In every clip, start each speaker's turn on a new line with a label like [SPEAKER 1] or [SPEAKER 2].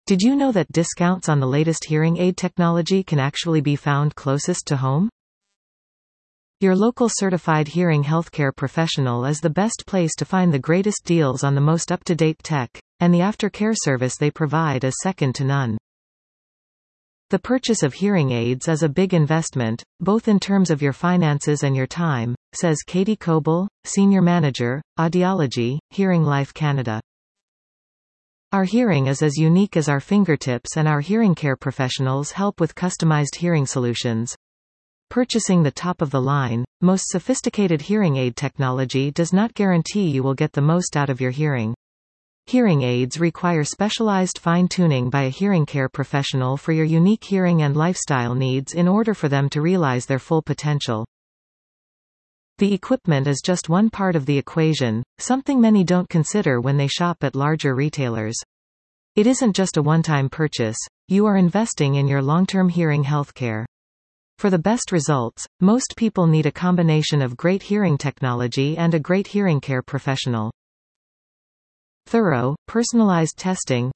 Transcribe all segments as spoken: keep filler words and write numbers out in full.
[SPEAKER 1] Did you know that discounts on the latest hearing aid technology can actually be found closest to home? Your local certified hearing healthcare professional is the best place to find the greatest deals on the most up-to-date tech, and the aftercare service they provide is second to none. The purchase of hearing aids is a big investment, both in terms of your finances and your time, says Katie Coble, Senior Manager, Audiology, Hearing Life Canada. Our hearing is as unique as our fingertips, and our hearing care professionals help with customized hearing solutions. Purchasing the top-of-the-line, most sophisticated hearing aid technology does not guarantee you will get the most out of your hearing. Hearing aids require specialized fine-tuning by a hearing care professional for your unique hearing and lifestyle needs in order for them to realize their full potential. The equipment is just one part of the equation, something many don't consider when they shop at larger retailers. It isn't just a one-time purchase, you are investing in your long-term hearing health care. For the best results, most people need a combination of great hearing technology and a great hearing care professional. Thorough, personalized testing.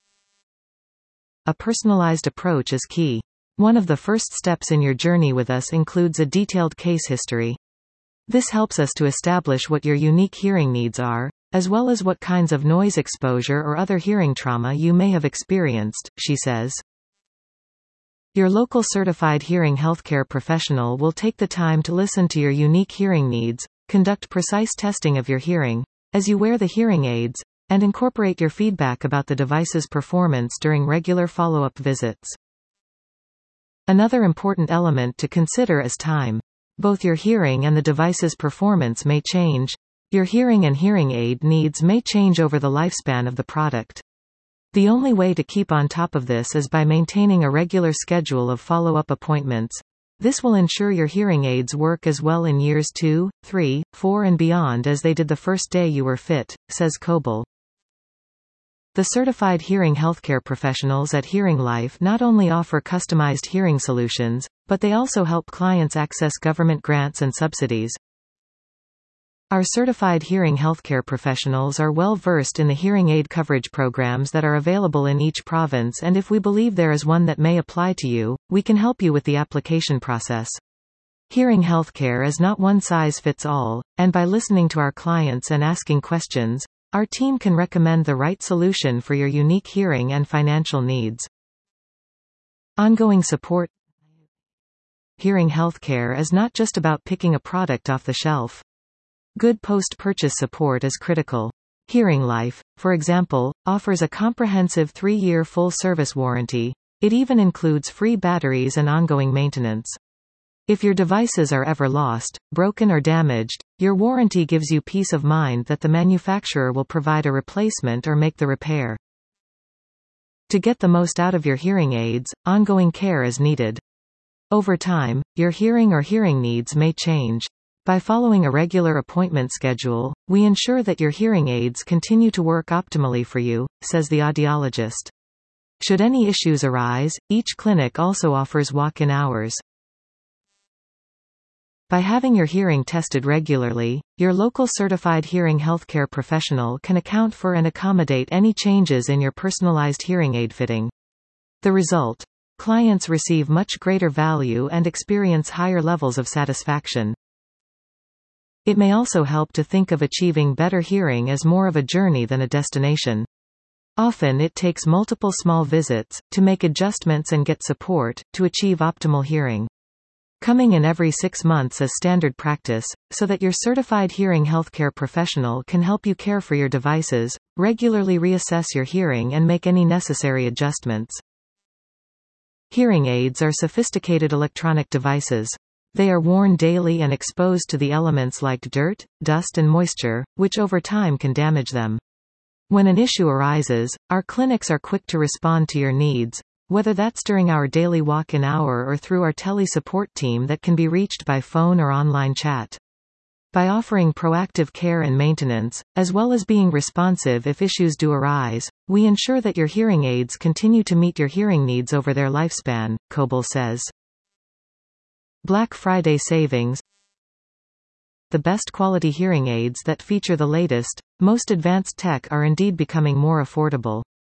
[SPEAKER 1] A personalized approach is key. One of the first steps in your journey with us includes a detailed case history. This helps us to establish what your unique hearing needs are, as well as what kinds of noise exposure or other hearing trauma you may have experienced, she says. Your local certified hearing healthcare professional will take the time to listen to your unique hearing needs, conduct precise testing of your hearing, as you wear the hearing aids, and incorporate your feedback about the device's performance during regular follow-up visits. Another important element to consider is time. Both your hearing and the device's performance may change. Your hearing and hearing aid needs may change over the lifespan of the product. The only way to keep on top of this is by maintaining a regular schedule of follow-up appointments. This will ensure your hearing aids work as well in years two, three, four and beyond as they did the first day you were fit, says Coble. The certified hearing healthcare professionals at Hearing Life not only offer customized hearing solutions, but they also help clients access government grants and subsidies. Our certified hearing healthcare professionals are well versed in the hearing aid coverage programs that are available in each province, and if we believe there is one that may apply to you, we can help you with the application process. Hearing healthcare is not one size fits all, and by listening to our clients and asking questions, our team can recommend the right solution for your unique hearing and financial needs. Ongoing support. Hearing healthcare is not just about picking a product off the shelf. Good post-purchase support is critical. Hearing Life, for example, offers a comprehensive three-year full-service warranty. It even includes free batteries and ongoing maintenance. If your devices are ever lost, broken or damaged, your warranty gives you peace of mind that the manufacturer will provide a replacement or make the repair. To get the most out of your hearing aids, ongoing care is needed. Over time, your hearing or hearing needs may change. By following a regular appointment schedule, we ensure that your hearing aids continue to work optimally for you, says the audiologist. Should any issues arise, each clinic also offers walk-in hours. By having your hearing tested regularly, your local certified hearing healthcare professional can account for and accommodate any changes in your personalized hearing aid fitting. The result? Clients receive much greater value and experience higher levels of satisfaction. It may also help to think of achieving better hearing as more of a journey than a destination. Often it takes multiple small visits to make adjustments and get support to achieve optimal hearing. Coming in every six months is standard practice, so that your certified hearing healthcare professional can help you care for your devices, regularly reassess your hearing and make any necessary adjustments. Hearing aids are sophisticated electronic devices. They are worn daily and exposed to the elements like dirt, dust and moisture, which over time can damage them. When an issue arises, our clinics are quick to respond to your needs, whether that's during our daily walk-in hour or through our tele-support team that can be reached by phone or online chat. By offering proactive care and maintenance, as well as being responsive if issues do arise, we ensure that your hearing aids continue to meet your hearing needs over their lifespan, Coble says. Black Friday savings. The best quality hearing aids that feature the latest, most advanced tech are indeed becoming more affordable.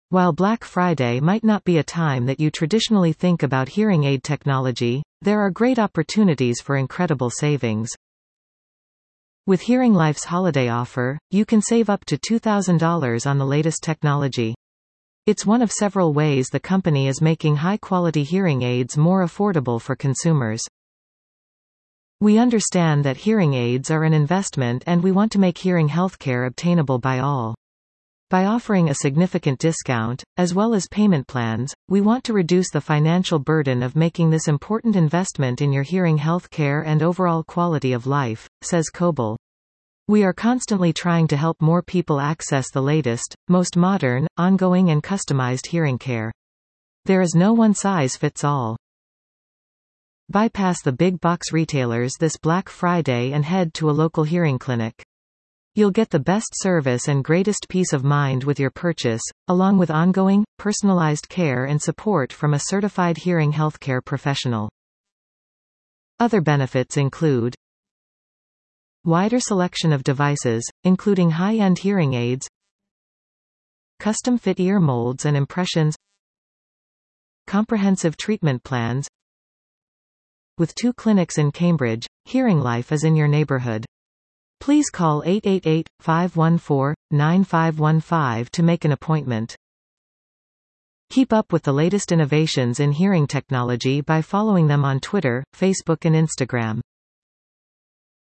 [SPEAKER 1] While Black Friday might not be a time that you traditionally think about hearing aid technology, there are great opportunities for incredible savings. With Hearing Life's holiday offer, you can save up to two thousand dollars on the latest technology. It's one of several ways the company is making high-quality hearing aids more affordable for consumers. We understand that hearing aids are an investment and we want to make hearing healthcare obtainable by all. By offering a significant discount, as well as payment plans, we want to reduce the financial burden of making this important investment in your hearing health care and overall quality of life, says Coble. We are constantly trying to help more people access the latest, most modern, ongoing and customized hearing care. There is no one-size-fits-all. Bypass the big box retailers this Black Friday and head to a local hearing clinic. You'll get the best service and greatest peace of mind with your purchase, along with ongoing, personalized care and support from a certified hearing healthcare professional. Other benefits include wider selection of devices, including high-end hearing aids, custom-fit ear molds and impressions, comprehensive treatment plans. With two clinics in Cambridge, Hearing Life is in your neighborhood. Please call eight eight eight, five one four, nine five one five to make an appointment. Keep up with the latest innovations in hearing technology by following them on Twitter, Facebook and Instagram.